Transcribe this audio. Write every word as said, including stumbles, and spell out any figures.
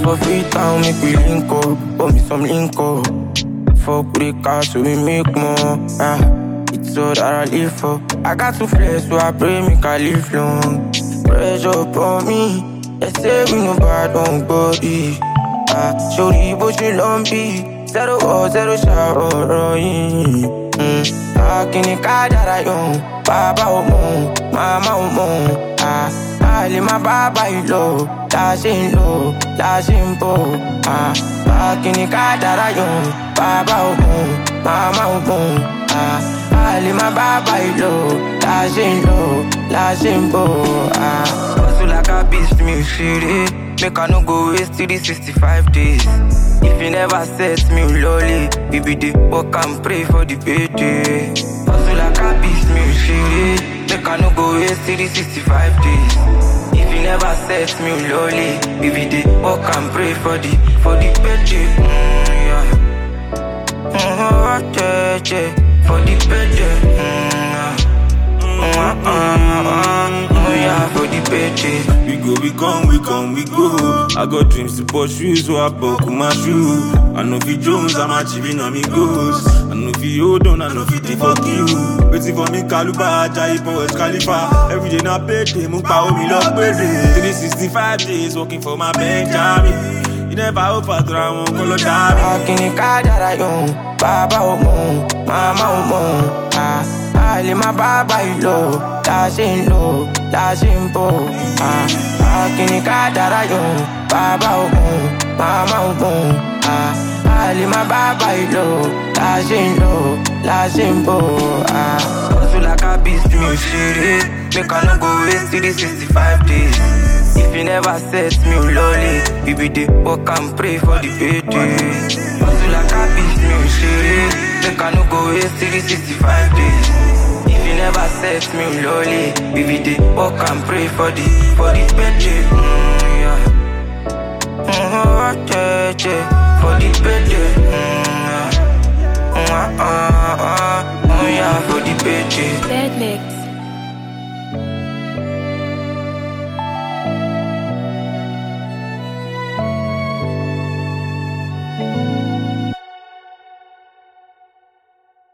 for free town, make we link up. Pour me some link up. Fuck with the car so we make more. Ah, it's all that I live for. I got to flex so I pray make I live long. Pressure upon me. They say we no bad on body. Ah, show the bush you lumpy. Zero or zero shot or rolling. Hmm, ah, can you call that I own? Baba omo, mama omo. Ah, I live my baba you low. Dashing low, dashing low. Ah, ah, can you call that I own? Baba omo, mama omo. Ah, I live my baba you low. Dashing low, dashing low. Ah, hustle like a beast, me shitty. Make I no go waste till the sixty-five days. If you never set me lolly, we be the work and pray for the payday. Hustle like a beast, me shitty. Make I no go waste till the sixty-five days. If you never set me lolly, we be the work and pray for the for the payday. Mm, yeah. Mm, oh, yeah, yeah. For the payday. Mm, yeah. Mm, uh, uh, uh, oh, yeah, for the payday. We go, we come, we come, we go. I got dreams to pursue, so I buckle my shoe. I know if you Jones, I'm achieving on me goals. I know if you hold on, I know if you fuck you. Waiting for me, Kaluba, Jai, Poets, Khalifa. Every day now pay day, Mukpa, me love baby. three sixty-five days, working for my Benjamin. You never hope I drown, color down. How can you call that I own? Baba omo, mama omo. Ah, I live my baba you low. Dashing low, dashing low. Ah, how can you call that I own? Baba omo, mama omo. Ah, I live my baba you low. Dashing low, dashing low. Ah, hustle like a beast, me shitty. Make I no go waste till the sixty-five days. If you never set me lolly, we be the work and pray for the payday. Hustle like a beast, me shitty. Make I no go waste till the sixty-five days. If you never set me lolly, we be the work and pray for the for the payday. Mm, yeah. Mm, oh, yeah, yeah. For the payday. Mm, yeah. Mm, uh, uh, uh, oh, yeah, for the payday. Dead mix.